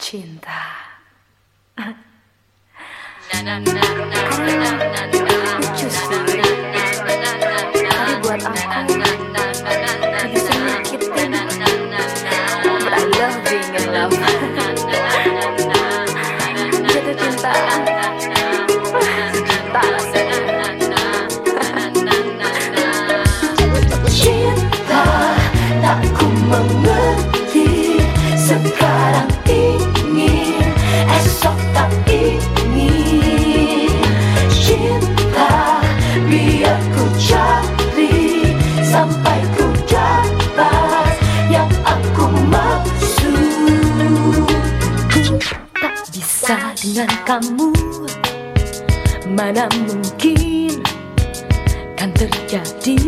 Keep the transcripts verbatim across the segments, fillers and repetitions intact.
cinta. Karena lucu sih, tapi buat aku bisa nyakitin. But I love being in love. Jatuh cinta, cinta rasanya. Cinta tak ku mengerti, sekarang ingin, esok tak ingin. Cinta biar ku cari sampai ku dapat yang aku maksud. Tak bisa dengan kamu, mana mungkin kan terjadi.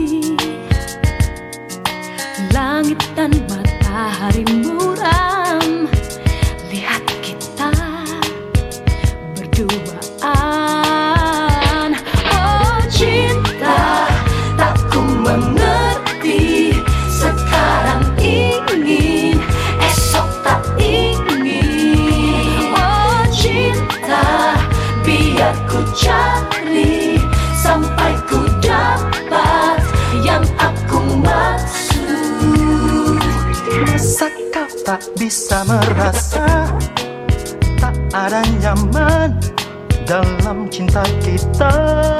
Langit dan matahari muram, lihat kita berduaan. Oh cinta tak ku mengerti, sekarang ingin, esok tak ingin. Oh cinta biar ku cari sampai ku dapat yang aku maksud. Masa kau tak bisa merasa tak ada nyaman dalam cinta kita?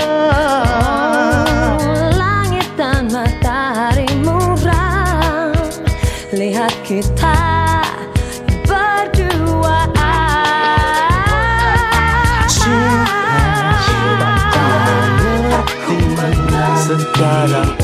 Oh, langit dan matahari muram, lihat kita berduaan. Cinta tak ku mengerti, sekarang